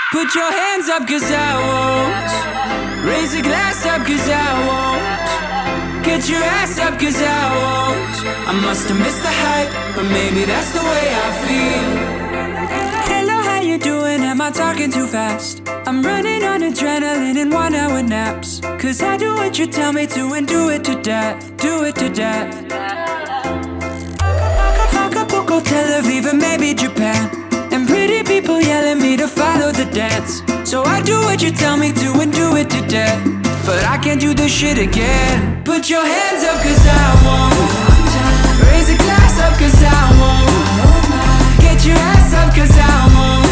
Put your hands up, cause I won't. Raise a glass up, cause I won't. Get your ass up, cause I won't. I must have missed the hype, but maybe that's the way I feel. Hello, how you doing? Am I talking too fast? I'm running on adrenaline and 1 hour naps. Cause I do what you tell me to and do it to death. Do it to death. Acapulco, Tel Aviv, and maybe Japan. And pretty people yelling me to follow the dance. So I do what you tell me to and do it to death. But I can't do this shit again. Put your hands up, cause I won't. Raise a glass up, cause I won't. Get your ass up, cause I won't.